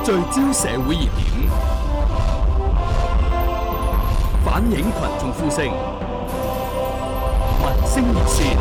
聚焦社會熱點，反映群眾呼聲，民聲熱線。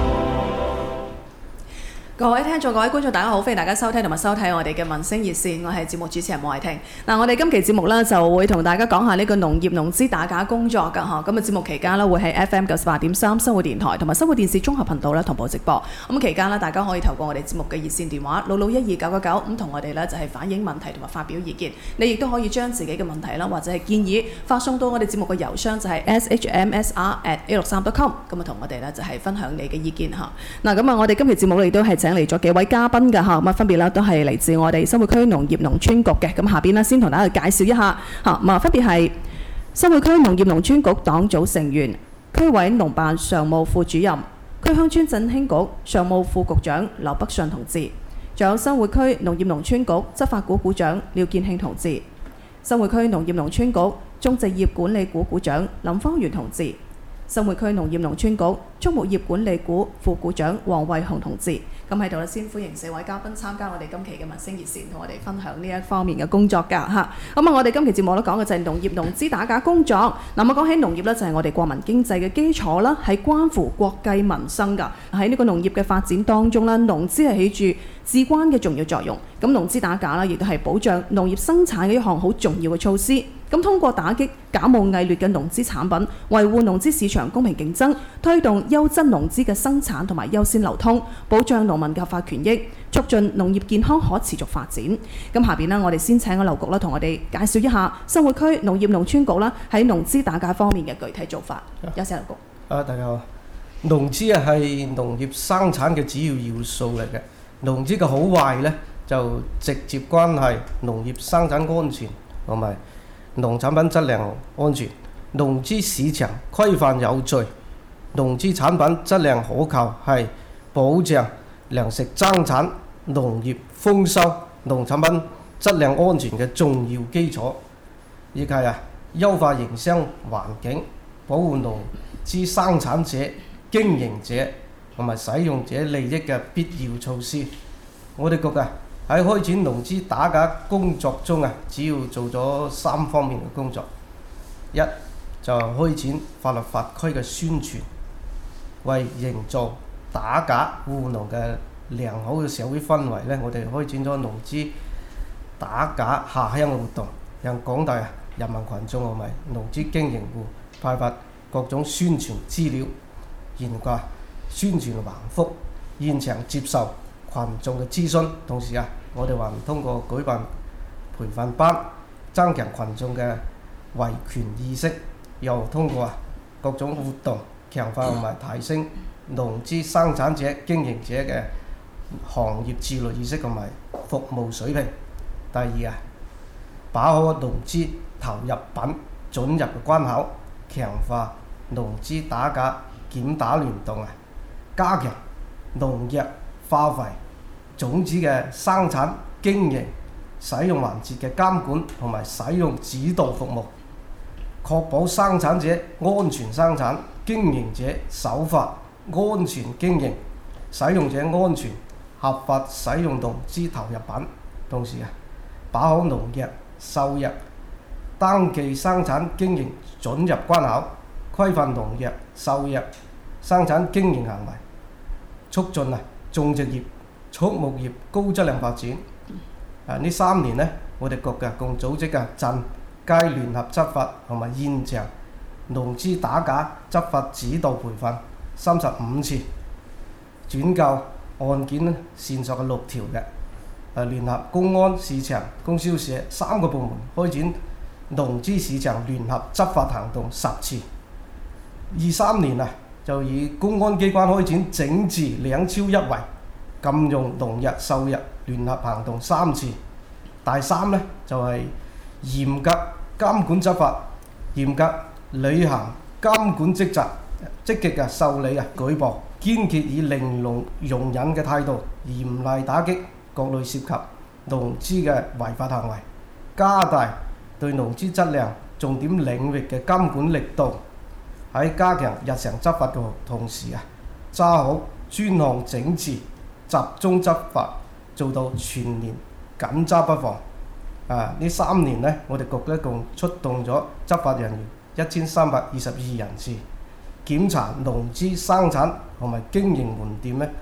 各位聽眾、各位觀眾，大家好，歡迎大家收聽同埋收睇我哋嘅民聲熱線，我係節目主持人莫慧婷。我哋今期節目呢就會同大家講下呢個農業農資打假工作㗎嚇。咁節目期間呢會喺 FM 98.3生活電台同埋生活電視綜合頻道呢同步直播。咁期間呢，大家可以透過我哋節目嘅熱線電話66129999咁同我哋呢就係反映問題同埋發表意見。你亦都可以將自己嘅問題啦或者係建議發送到我哋節目嘅郵箱就係 shmsr@a63.com。咁同我哋呢就係分享你嘅意見嚇。咁我哋今期節目亦都係請嚟咗幾位嘉賓㗎嚇，咁分別啦都係嚟自我哋生活區農業農村局嘅。咁下邊呢先同大家介紹一下嚇，分別係生活區農業農村局黨組成員、區委農辦常務副主任、區鄉村振興局常務副局長劉北順同志，仲有生活區農業農村局執法股股長廖建慶同志，生活區農業農村局種植業管理股股長林芳源同志，生活區農業農村局畜牧業管理股副股長黃惠雄同志。咁喺度咧，先歡迎4位嘉賓參加我哋今期嘅民聲熱線，同我哋分享呢一方面嘅工作㗎嚇。咁我哋今期節目咧講嘅就係農業農資打假工作。我講起農業咧，就係我哋國民經濟嘅基礎啦，係關乎國計民生㗎。喺呢個農業嘅發展當中咧，農資係起住至關嘅重要作用。咁農資打假啦，亦都係保障農業生產嘅一項好重要嘅措施。咁通過打擊假冒偽劣嘅農資產品，維護農資市場公平競爭，推動優質農資嘅生產同埋優先流通，保障農民嘅合法權益，促進農業健康可持續發展。咁下邊呢，我哋先請個劉局啦，同我哋介紹一下生活區農業農村局啦喺農資打假方面嘅具體做法。有請劉局。 大家好。農資係農業生產嘅主要要素嚟嘅。農資嘅好壞呢，就直接關係農業生產安全同埋農產品質量安全。農資市場規範有序，農資產品質量可靠，係保障糧食生產、農業豐收、農產品質量安全嘅重要基礎，亦係優化營商環境、保護農資生產者、經營者同埋使用者利益嘅必要措施。我哋局喺開展農資打假工作中主要做咗3方面嘅工作。一就開展法律法規嘅宣傳，為營造打假護農嘅良好嘅社會氛圍呢，我哋開展咗農資打假下鄉嘅活動，讓廣大人民群眾同埋農資經營戶派發各種宣傳資料，懸掛宣傳橫幅，現場接受群眾嘅諮詢。同時我哋還通過舉辦培訓班，增強群眾嘅維權意識，又通過各種活動強化同埋提升農資生產者、經營者嘅行業自律意識同埋服務水平。第二把握農資投入品准入嘅關口，強化農資打假檢打聯動，加強農藥、化肥、種子嘅生產、經營、使用環節嘅監管同埋使用指導服務，確保生產者安全生產、經營者守法、安全經營、使用者安全合法使用農資投入品。同時把好農藥、獸藥登記生產經營准入關口，規範農藥、獸藥生產經營行為，促進種植業、畜牧業高質量發展。呢3年呢，我哋局共組織鎮街聯合執法同埋現場農資打假執法指導培訓35次，轉救案件線索嘅6條嘅。聯合公安、市場、供銷社3個部門開展農資市場聯合執法行動10次。23年就以公安機關開展整治兩超一違、禁用農藥、獸藥聯合行動3次。第3呢，就係嚴格監管執法，嚴格履行監管職責，積極受理舉報，堅決以零容忍嘅態度，嚴厲打擊各類涉及農資嘅違法行為，加大對農資質量重點領域嘅監管力度。喺加強日常執法嘅同時抓好專項整治，集中執法，做到全年緊抓不放。 呢3年呢，我哋局一共出動咗執法人員1322人次，檢查農資生產同埋經營門店呢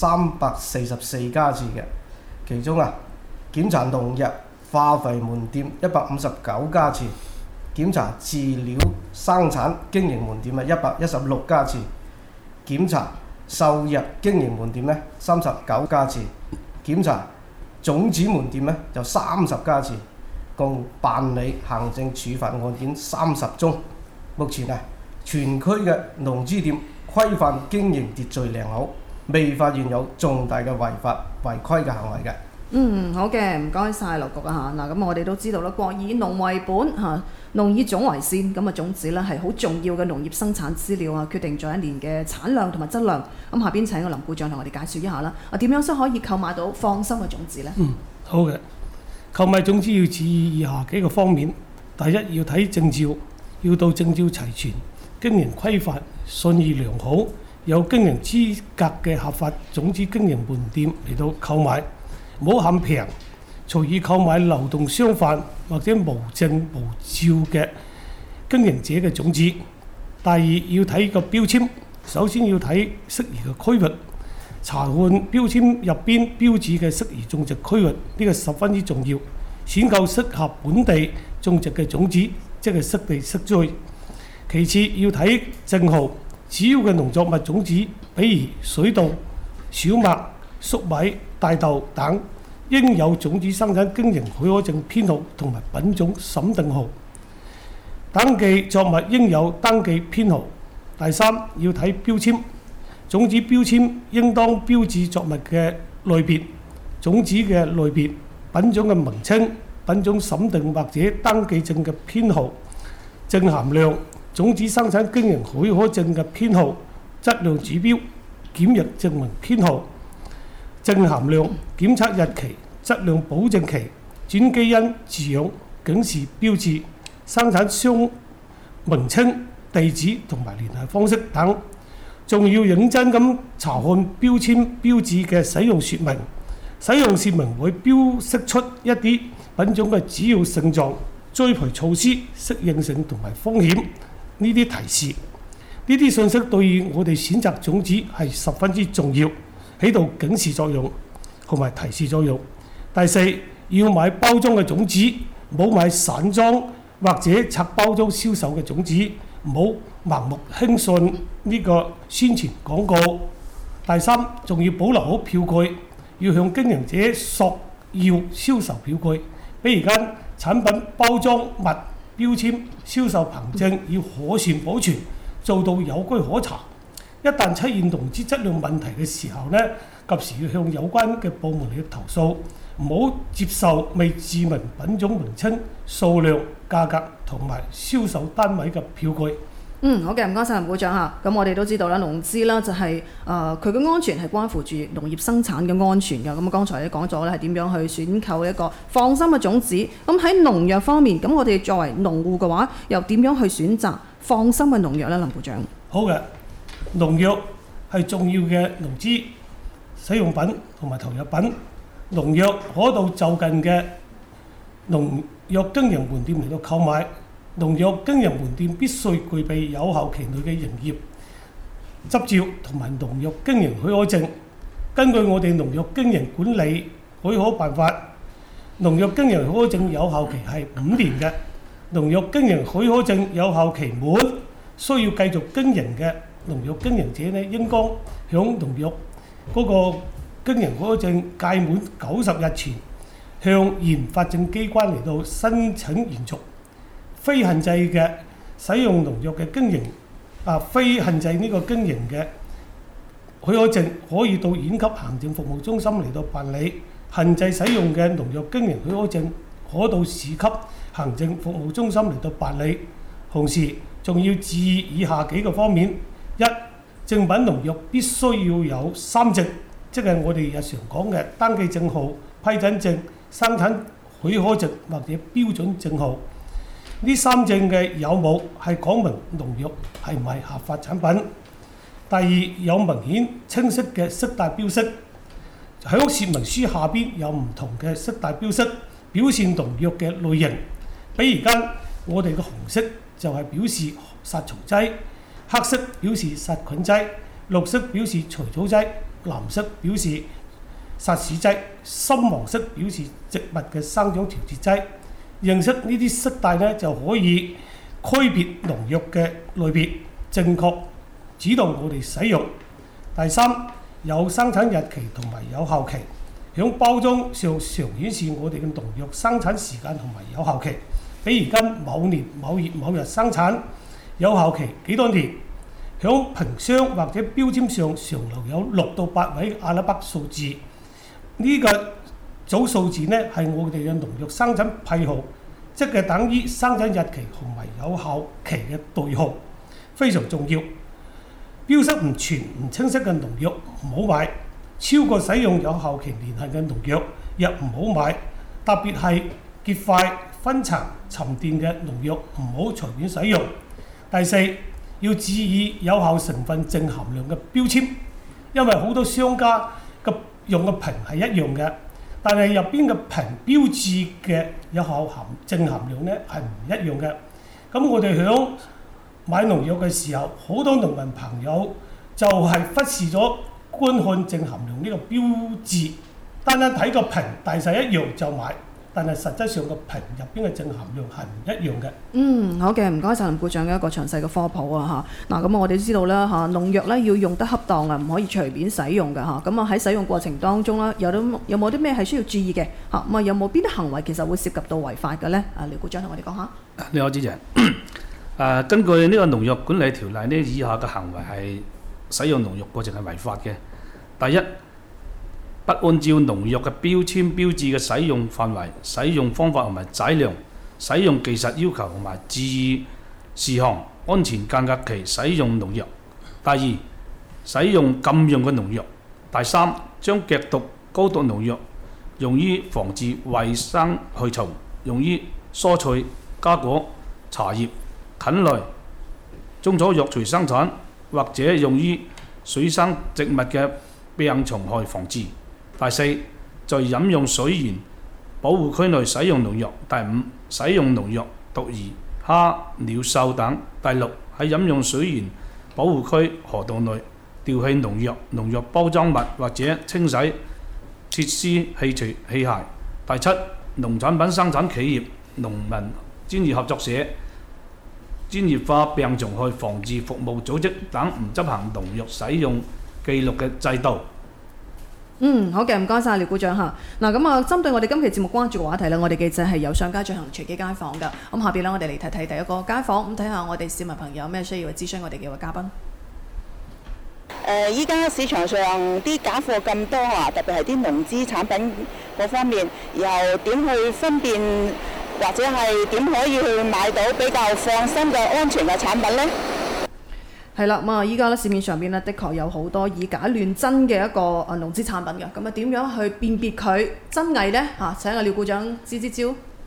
344家次嘅，其中檢查農藥化肥門店159家次，檢查飼料生產經營門店116家次，檢查獸藥經營門店39家次，檢查種子門店就30家次，共辦理行政處罰案件30宗。目前全區嘅農資店規範經營秩序良好，未發現有重大嘅違法違規嘅行為嘅。 好嘅，唔該晒劉局啊嚇。嗱，咁我哋都知道啦，國以農為本嚇，農以種為先。咁種子咧係好重要嘅農業生產資料決定咗一年嘅產量同埋質量。咁下邊請個林股長同我哋介紹一下啦。點樣先可以購買到放心嘅種子呢？ 好嘅，購買種子要注意以下幾個方面。第一，要睇證照，要到證照齊全、經營規範、信譽良好、有經營資格嘅合法種子經營門店嚟到購買。唔好貪平，隨意購買流動商販或者無證無照嘅經營者嘅種子。第二，要睇個標籤，首先要睇適宜嘅區域，查看標籤入邊標誌嘅適宜種植區域，呢個十分之重要。選購適合本地種植嘅種子，即係適地適栽。其次要睇證號，主要嘅農作物種子，比如水稻、小麥、粟米、大豆等，應有種子生產經營許可證編號同埋品種審定號。登記作物應有登記編號。第三，要睇標籤，種子標籤應當標誌作物嘅類別、種子嘅類別、品種嘅名稱、品種審定或者登記證嘅編號、淨含量、種子生產經營許可證嘅編號、質量指標、檢疫證明編號、淨含量、檢測日期、質量保證期、轉基因字樣、警示標誌、生產商名稱、地址同埋聯繫方式等。仲要認真咁查看標籤標誌嘅使用說明，使用說明會標識出一啲品種嘅主要性狀、栽培措施、適應性同埋風險呢啲提示。呢啲信息對於我哋選擇種子係十分之重要，起到警示作用同埋提示作用。第四，要買包裝嘅種子，唔好買散裝或者拆包裝銷售嘅種子，唔好盲目輕信呢個宣傳廣告。第三，仲要保留好票據，要向經營者索要銷售票據，比如間產品包裝物標籤、銷售憑證要可算保存，做到有據可查。一旦出現農資質量問題嘅時候呢，及時要向有關嘅部門嚟投訴，唔好接受未注明品種名稱、數量、價格同埋銷售單位嘅票據。 好嘅，唔該晒林股長嚇。咁我哋都知道啦，農資啦就係佢嘅安全係關乎住農業生產嘅安全㗎。咁剛才你講咗咧係點樣去選購一個放心嘅種子。咁喺農藥方面，咁我哋作為農戶嘅話，又點樣去選擇放心嘅農藥呢？林股長。 好嘅，農藥係重要嘅農資使用品同埋投入品。農藥可到就近嘅農藥經營門店嚟到購買。農藥經營門店必須具備有效期內嘅營業執照同埋農藥經營許可證。根據我哋農藥經營管理許可辦法，農藥經營許可證有效期係5年嘅。農藥經營許可證有效期滿，需要繼續經營嘅農藥經營者呢，應當響農藥嗰個經營許可證屆滿90日前，向原發證機關嚟到申請延續。非限制嘅使用農藥嘅經營非限制呢個經營嘅許可證，可以到縣級行政服務中心嚟到辦理。限制使用嘅農藥經營許可證，可到市級行政服務中心嚟到辦理。同時仲要注意以下幾個方面：一、正品農藥必須要有3證，即係我哋日常講嘅登記證號、批准證、生產許可證或者標準證號。呢3證嘅有冇係講明農藥係唔係合法產品。第二，有明顯清晰嘅色帶標識，喺說明書下邊有唔同嘅色帶標識， 表示農藥嘅類型。比如間我哋嘅紅色就係表示殺蟲劑，黑色表示殺菌劑，綠色表示除草劑，藍色表示殺鼠劑，深黃色表示植物嘅生長調節劑。認識呢啲色帶呢，就可以區別農藥嘅類別，正確指導我哋使用。第三，有生產日期同埋有效期，響包裝上常顯示我哋嘅農藥生產時間同埋有效期。比如今某年某月某日生產，有效期幾多年？響瓶箱或者標籤上常留有6到8位阿拉伯數字，呢個組數字呢係我哋嘅農藥生產批號，即係等於生產日期同埋有效期嘅對號，非常重要。標識唔全唔清晰嘅農藥唔好買，超過使用有效期年限嘅農藥亦唔好買，特別係結塊、分層、沉澱嘅農藥唔好隨便使用。第四，要注意有效成分淨含量嘅標籤，因為好多商家嘅用嘅瓶係一樣嘅，但係入邊嘅瓶標誌嘅有效淨含量呢係唔一樣嘅。咁我哋響買農藥嘅時候，好多農民朋友就係忽視咗觀看淨含量呢個標誌，單單睇個瓶大細一樣就買，但係實際上個瓶入邊嘅淨含量係唔一樣嘅。 好嘅，唔該晒林股長嘅一個詳細嘅科普啊嚇。嗱，咁我哋都知道啦嚇，農藥咧要用得恰當啊，唔可以隨便使用嘅嚇。咁啊喺使用過程當中咧，有冇啲咩係需要注意嘅嚇？咁啊有冇邊啲行為其實會涉及到違法嘅咧？啊，廖股長同我哋講下。 你好，主持人。根據呢個農藥管理條例呢，以下嘅行為係使用農藥過程係違法嘅。第一，不按照農藥嘅標籤標誌嘅使用範圍、使用方法同埋劑量、使用技術要求同埋注意事項、安全間隔期使用農藥。第二，使用禁用嘅農藥。第三，將劇毒、高毒農藥用於防治衞生害蟲，用於蔬菜、瓜果、茶葉、菌類、中草藥材生產，或者用於水生植物嘅病蟲害防治。第四，在飲用水源保護區內使用農藥。第五，使用農藥毒魚、蝦、鳥、獸等。第六，喺飲用水源保護區河道內丟棄農藥、農藥包裝物或者清洗設施器械。第七，農產品生產企業、農民專業合作社、專業化病蟲害防治服務組織等唔執行農藥使用記錄嘅制度。 好嘅，唔該晒廖股長嚇。嗱，咁啊，針對我哋今期節目關注嘅話題咧，我哋記者係有上街進行隨機街訪㗎。咁下邊咧，我哋嚟睇睇第一個街訪，咁睇下我哋市民朋友有咩需要諮詢我哋幾位嘉賓。 依家市場上啲假貨咁多啊，特別係啲農資產品嗰方面，然後點去分辨或者係點可以去買到比較放心嘅安全嘅產品呢？ 係啦，咁啊，依家咧市面上邊咧，的確有好多以假亂真嘅一個農資產品嘅，咁啊點樣去辨別佢真偽呢？嚇，請阿廖股長支招。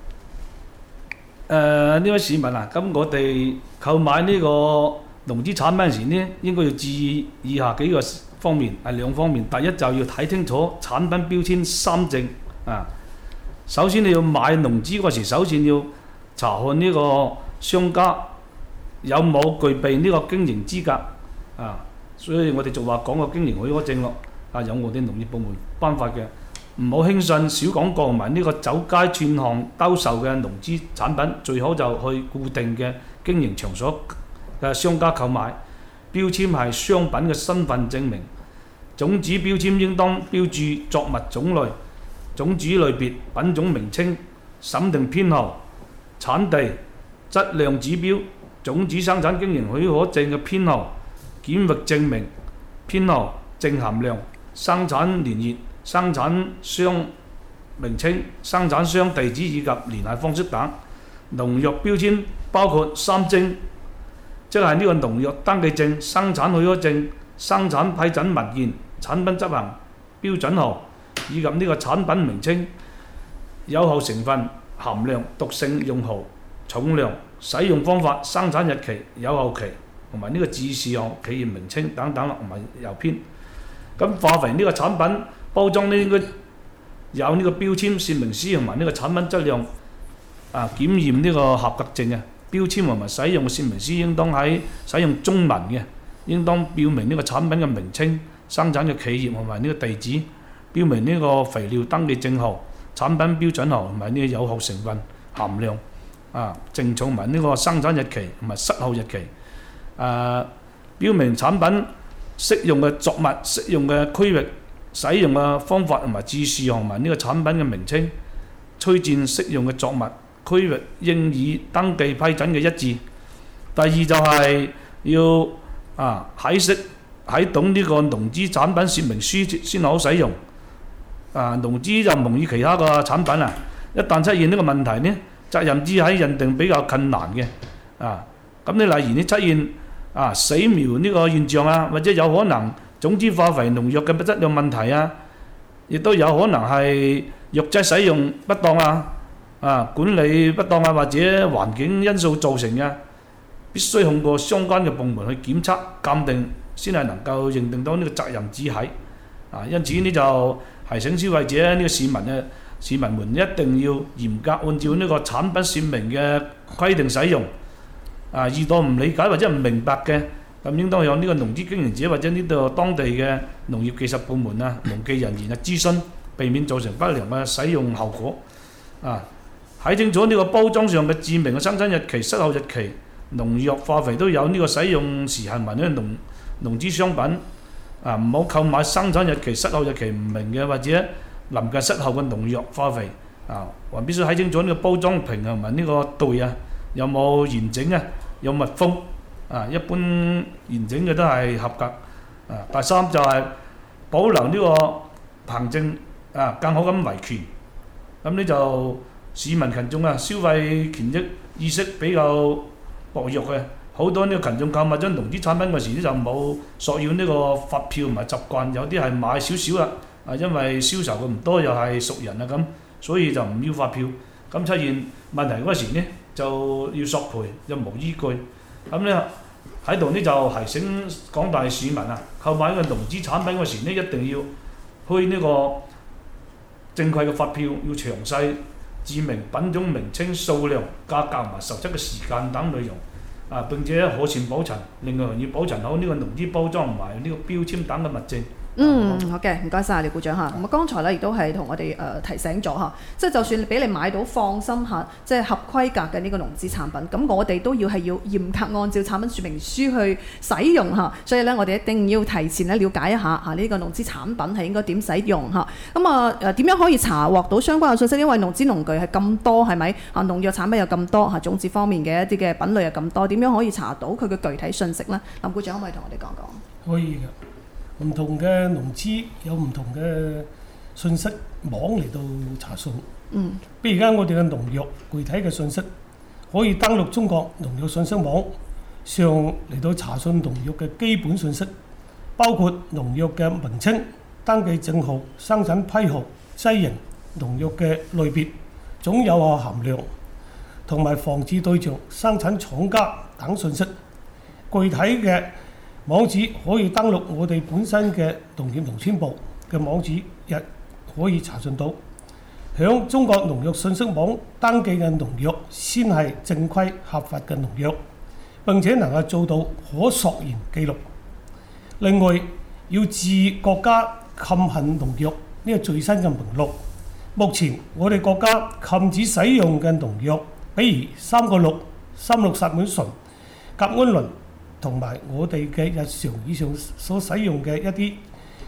呢位市民啊，咁我哋購買呢個農資產品時呢，應該要注意以下幾個方面，係兩方面。第一就要睇清楚產品標籤三證啊。首先你要買農資嗰時，首先要查看呢個商家有冇具備呢個經營資格啊，所以我哋就話講個經營許可證咯。啊，有我哋農業部門頒發嘅，唔好輕信小廣告同埋呢個走街串巷兜售嘅農資產品，最好就去固定嘅經營場所嘅商家購買。標籤係商品嘅身份證明，種子標籤應當標注作物種類、種子類別、品種名稱、審定編號、產地、質量指標、種子生產經營許可證嘅編號、檢疫證明編號、淨含量、生產年月、生產商名稱、生產商地址以及聯繫方式等。農藥標籤包括三證，即係呢個農藥登記證、生產許可證、生產批准文件、產品執行標準號以及呢個產品名稱、有效成分、含量、毒性用毫、重量、使用方法、生產日期、有效期同埋呢個注意事項、企業名稱等等同埋郵編。咁化肥呢個產品包裝呢，應該有呢個標籤說明書同埋呢個產品質量檢驗呢個合格證嘅。標籤同埋使用嘅說明書應當喺使用中文嘅，應當標明呢個產品嘅名稱、生產嘅企業同埋呢個地址，標明呢個肥料登記證號、產品標準號同埋呢個有效成分含量、淨重同埋呢個生產日期同埋失效日期。標明產品適用嘅作物、適用嘅區域、使用嘅方法同埋指示同埋呢個產品嘅名稱，推薦適用嘅作物區域應以登記批准嘅一致。第二就係要睇懂呢個農資產品說明書先好使用。農資就唔同於其他個產品一旦出現呢個問題呢，責任之喺認定比較困難嘅。咁你例如你出現死苗呢個現象或者有可能種子化肥農藥嘅質量問題亦都有可能係藥劑使用不當管理不當或者環境因素造成嘅，必須通過相關嘅部門去檢測鑑定，先係能夠認定到呢個責任之喺。因此呢就提醒消費者呢個市民們一定要嚴格按照呢個產品説明嘅規定使用。遇到唔理解或者唔明白嘅，咁應當向呢個農資經營者或者呢度當地嘅農業技術部門農技人員諮詢，避免造成不良嘅使用後果。睇清楚呢個包裝上嘅註明嘅生產日期、失效日期，農藥化肥都有呢個使用時限文嘅農資商品。唔好購買生產日期、失效日期唔明嘅或者臨近失效嘅農藥化肥。還必須睇清楚呢個包裝瓶同埋呢個袋有冇完整有密封。一般完整嘅都係合格。第三就係保留呢個憑證更好咁維權。咁呢就市民群眾消費權益意識比較薄弱嘅，好多呢個群眾購買咗農資產品嗰時就冇索要呢個發票同埋習慣，有啲係買少少因為銷售嘅唔多又係熟人咁，所以就唔要發票。咁出現問題嗰時呢就要索賠，又無依據。咁呢喺度呢就提醒廣大市民購買呢個農資產品嗰時呢一定要開呢個正規嘅發票，要詳細註明品種名稱、數量、價格同埋售出嘅時間等內容。並且可全保存，另外要保存好呢個農資包裝同埋呢個標籤等嘅物證。 好嘅，唔該晒廖股長嚇。咁剛才咧亦都係同我哋提醒咗嚇，即係就算俾你買到放心嚇，即係合規格嘅呢個農資產品，咁我哋都要嚴格按照產品說明書去使用嚇。所以咧，我哋一定要提前咧了解一下呢個農資產品係應該點使用嚇。咁點樣可以查獲到相關嘅信息？因為農資農具係咁多，係咪農藥產品有咁多種子方面嘅一啲嘅品類有咁多，點樣可以查到佢嘅具體信息呢？林股長可唔可以同我哋講講？ 可以嘅。唔同嘅農資有唔同嘅信息網嚟到查詢。比如而家我哋嘅農藥具體嘅信息，可以登錄中國農藥信息網上嚟到查詢農藥嘅基本信息，包括農藥嘅名稱、登記證號、生產批號、劑型、農藥嘅類別、總有效含量同埋防治對象、生產廠家等信息。具體嘅網址可以登錄我哋本身嘅農業農村部嘅網址，亦可以查詢到。響中國農藥信息網登記嘅農藥先係正規合法嘅農藥，並且能夠做到可溯源記錄。另外，要注意國家禁限農藥呢個最新嘅名錄。目前我哋國家禁止使用嘅農藥，比如3,6、3,6薩滿醇、甲胺磷，同埋我哋嘅日常以上所使用嘅一啲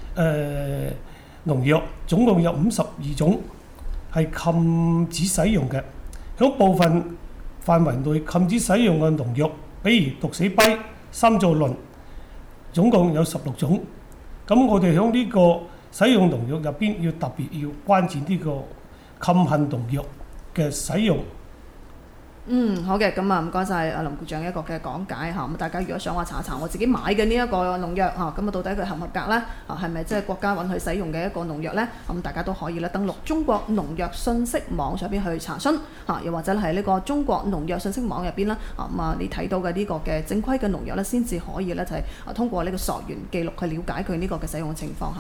農藥，總共有52種係禁止使用嘅。喺部分範圍內禁止使用嘅農藥，比如毒死跛、三唑磷，總共有16種。咁我哋喺呢個使用農藥入邊，要特別要關注呢個禁限農藥嘅使用。 好嘅，咁唔該晒阿林股長一個嘅講解嚇。咁大家如果想話查我自己買嘅呢一個農藥嚇，咁到底佢合唔合格呢？係咪即係國家允許使用嘅一個農藥呢？咁大家都可以咧登錄中國農藥信息網上邊去查詢嚇，又或者係呢個中國農藥信息網入邊啦。你睇到嘅呢個嘅正規嘅農藥咧，先至可以咧就係通過呢個溯源記錄去了解佢呢個嘅使用情況嚇。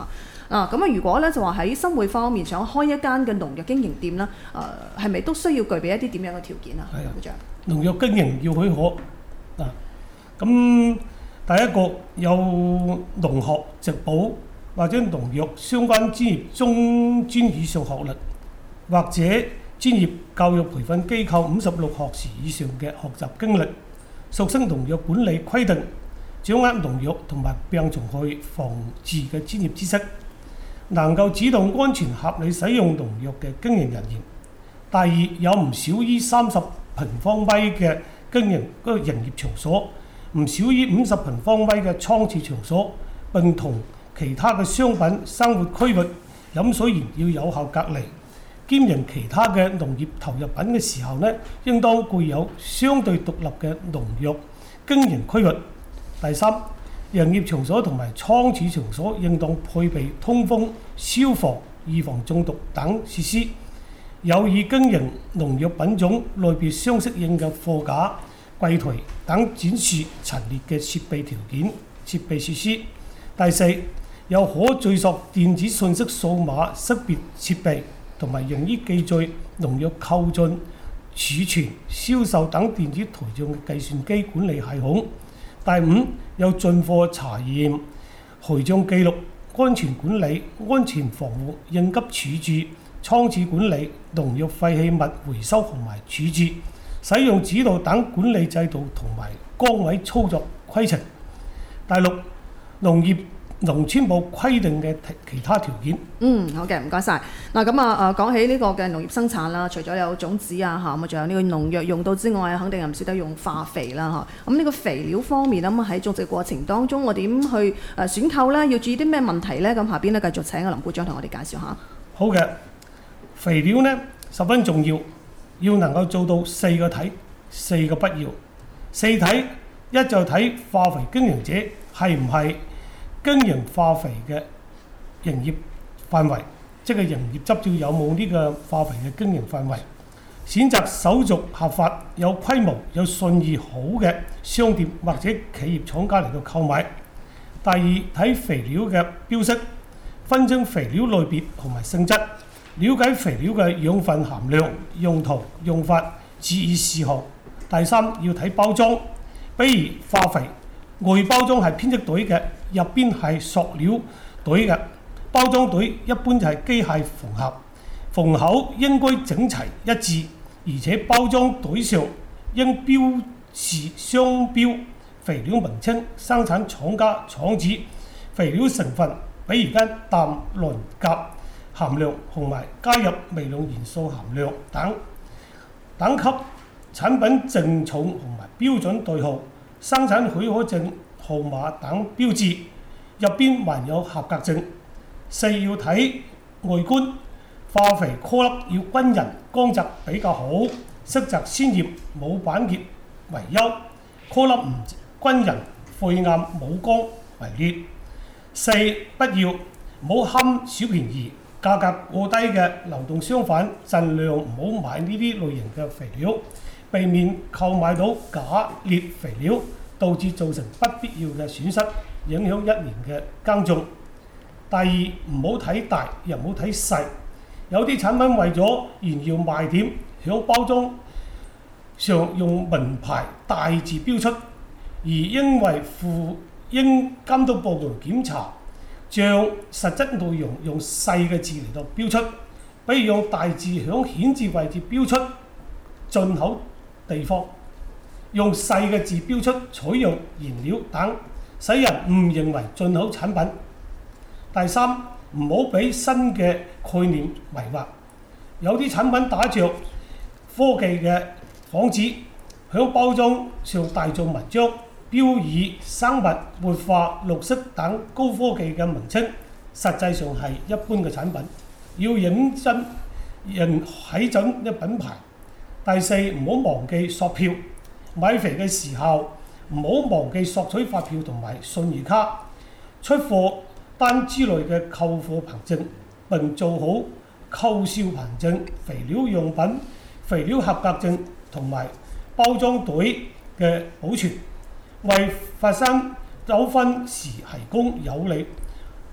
咁啊，如果咧就話喺生活方面想開一間嘅農藥經營店啦，係咪都需要具備一啲點樣嘅條件啊？ 係啊會長。 農藥經營要許可咁第一個有農學、植保或者農藥相關專業中專以上學歷，或者專業教育培訓機構56學時以上嘅學習經歷，熟悉農藥管理規定，掌握農藥同埋病蟲害防治嘅專業知識，能夠指導安全合理使用農藥嘅經營人員。第二，有唔少於30平方米嘅經營嗰個營業場所，唔少於50平方米嘅倉儲場所，並同其他嘅商品生活區域、飲水源要有效隔離。兼營其他嘅農業投入品嘅時候呢，應當具有相對獨立嘅農藥經營區域。第三，營業場所同埋倉儲場所應當配備通風、消防、預防中毒等設施，有意經營農藥品種類別相適應嘅貨架、櫃台等展示陳列嘅設備條件、設備設施。第四，有可追溯電子信息數碼識別設備，同埋用於記載農藥購進、儲存、銷售等電子台帳嘅計算機管理系統。第五，有進貨查驗、台帳記錄、安全管理、安全防護、應急處置、倉儲管理、農藥廢棄物回收同埋處置、使用指導等管理制度同埋崗位操作規程。第六，農村部規定嘅其他條件。 好嘅，唔該晒。嗱咁講起呢個嘅農業生產啦，除咗有種子啊嚇，咁仲有呢個農藥用到之外，肯定係唔少得用化肥啦嚇。咁呢個肥料方面咁喺種植過程當中，我點去選購咧？要注意啲咩問題咧？咁下邊咧繼續請阿林股長同我哋介紹下。 好嘅，肥料呢十分重要，要能夠做到4個體，4個不要。4體一就睇化肥經營者係唔係經營化肥嘅營業範圍，即係營業執照有冇呢個化肥嘅經營範圍。選擇手續合法、有規模、有信譽好嘅商店或者企業廠家嚟到購買。第二，睇肥料嘅標識，分清肥料類別同埋性質，了解肥料嘅養分含量、用途、用法、注意事項。第三，要睇包裝，比如化肥外包裝係編織袋嘅，入邊係塑料袋嘅。包裝袋一般就係機械縫合，縫口應該整齊一致，而且包裝袋上應標示商標、肥料名稱、生產廠家、廠址、肥料成分，比如間氮、磷、鉀含量同埋加入微量元素含量等。等級、產品證重同埋標準代號、生產許可證號碼等標誌，入邊還有合格證。4，要睇外觀，化肥顆粒要均勻光澤比較好，色澤鮮豔冇板結為優，顆粒唔均勻晦暗冇光為劣。4，不要唔好貪小便宜，價格過低嘅流動商販盡量唔好買呢啲類型嘅肥料，避免購買到假劣肥料，導致造成不必要嘅損失，影響1年嘅耕種。第二，唔好睇大又唔好睇細，有啲產品為咗炫耀賣點，響包裝上用名牌大字標出，而因為附應監督部門檢查，將實質內容用細嘅字嚟到標出，比如用大字響顯字位置標出進口地方，用細嘅字標出採用原料等，使人誤認為進口產品。第三，唔好俾新嘅概念迷惑，有啲產品打着科技嘅幌子，響包裝上大做文章，標以生物活化、綠色等高科技嘅名稱，實際上係一般嘅產品，要認真睇準一品牌。第四，唔好忘記索票，買肥嘅時候唔好忘記索取發票同埋信譽卡、出貨單之類嘅購貨憑證，並做好購銷憑證、肥料樣品、肥料合格證同埋包裝袋嘅保存，為發生糾紛時提供有利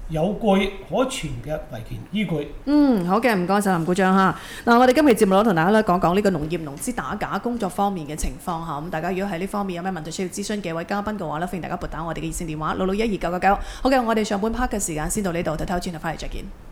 有據可存嘅維權依據。 好嘅，唔該晒林股長嚇。嗱，我哋今期節目咧同大家咧講講呢個農業農資打假工作方面嘅情況嚇。咁大家如果喺呢方面有咩問題需要諮詢幾位嘉賓嘅話咧，歡迎大家撥打我哋嘅熱線電話66129999。好嘅，我哋上半 part 嘅時間先到呢度，睇睇轉頭翻嚟再見。